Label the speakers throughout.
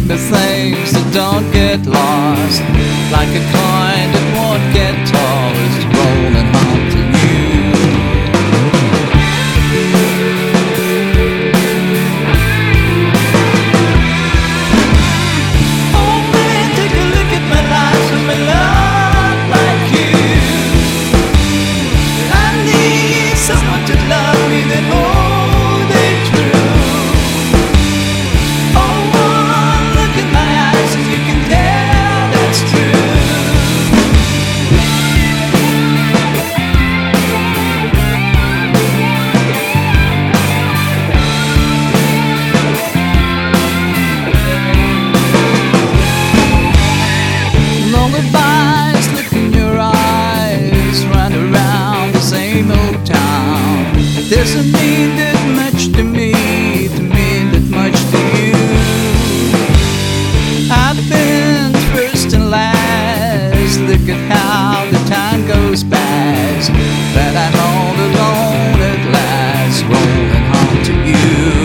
Speaker 1: give me things that don't get lost, like a coin that won't get tossed, rolling home to you. Oh man, take a look at my life, I'm a lot like you. I need someone to love me that hold it true. Doesn't mean that much to me, to mean that much to you. I've been first and last, look at how the time goes past, but I'm all alone at last, rolling home to you.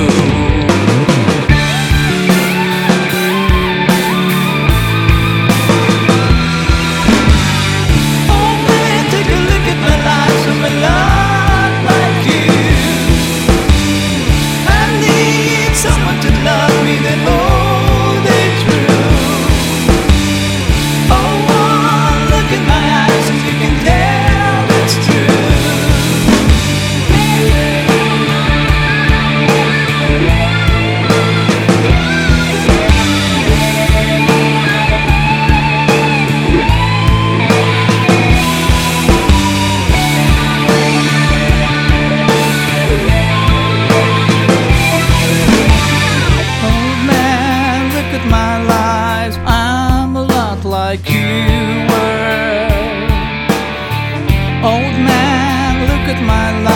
Speaker 1: Oh man, take a look at my life, I'm a lot like you. Someone to love me that hold it true. Oh, look in my eyes and you can tell it's true. My life, I'm a lot like you were. Old man, look at my life.